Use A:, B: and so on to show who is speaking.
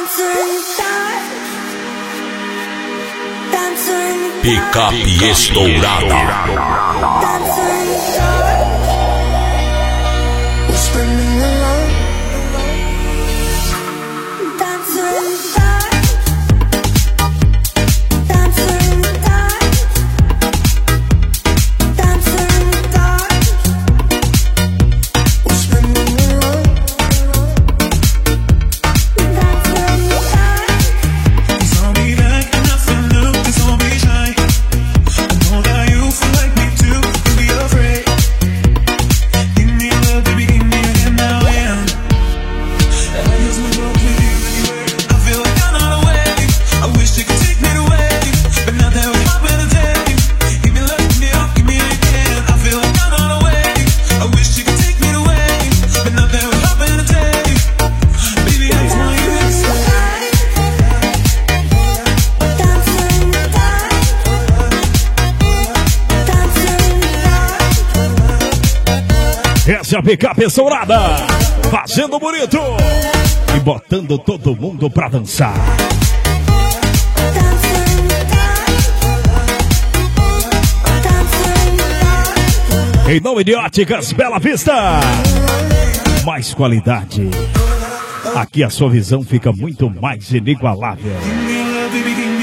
A: Picape estourada.
B: Essa é a Picape estourada, fazendo bonito e botando todo mundo pra dançar. Em nome de Óticas Bela Vista, mais qualidade. Aqui a sua visão fica muito mais inigualável.